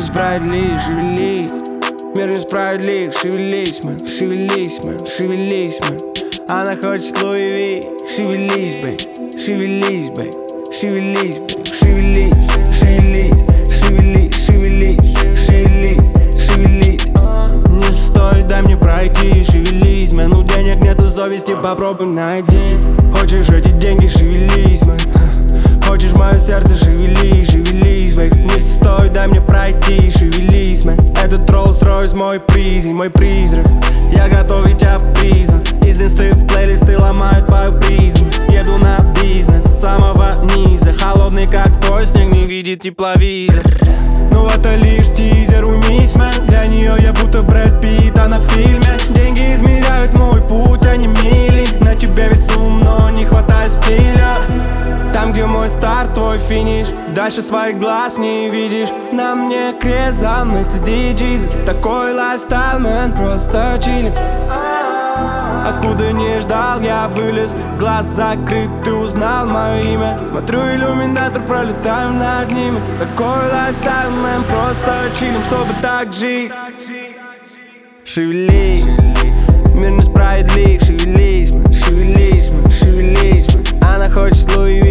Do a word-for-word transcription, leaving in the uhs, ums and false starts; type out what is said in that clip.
несправедлив, шевелись. Мир несправедлив, шевелись, мэн, шевелись, мэн, шевелись, мэн. Она хочет Луи Ви, шевелись, бэй, шевелись, бэй, шевелись, бэй, шевелись, шевелись, шевелись, шевелись, шевелись, шевелись. Не стоит, дай мне пройти, шевелись, мэн. У денег нету совести, попробуй найди. Хочешь эти деньги, шевелись, мэн. Хочешь мое сердце, шевелись, шевелись, бэй. Не стоит, дай мне пройти, шевелись, мэн. Этот Rolls-Royce мой приз и мой призрак. Я готов, ведь я призван. Из инсты в плейлисты ломают твою призму. Еду на бизнес с самого низа. Холодный как твой снег, не видит тепловизор. Ну это лишь тизер, уймись, мэн. Для нее я будто Брэд Питт, а на фильме. Деньги измеряют мой путь, а не мили. На тебе весь ум, но не хватает стиля. Там, где мой старт, твой финиш. Дальше своих глаз не видишь. На мне крест, за мной следи, Jesus. Такой лайфстайл, мэн, просто чилим. Откуда не ждал, я вылез. Глаз закрыт, ты узнал мое имя. Смотрю иллюминатор, пролетаю над ними. Такой лайфстайл, мэн, просто чилим, чтобы так жить. Шевелись, мир несправедлив, шевелись, мэн, шевелись, мэн, шевелись, мэн. Она хочет Луи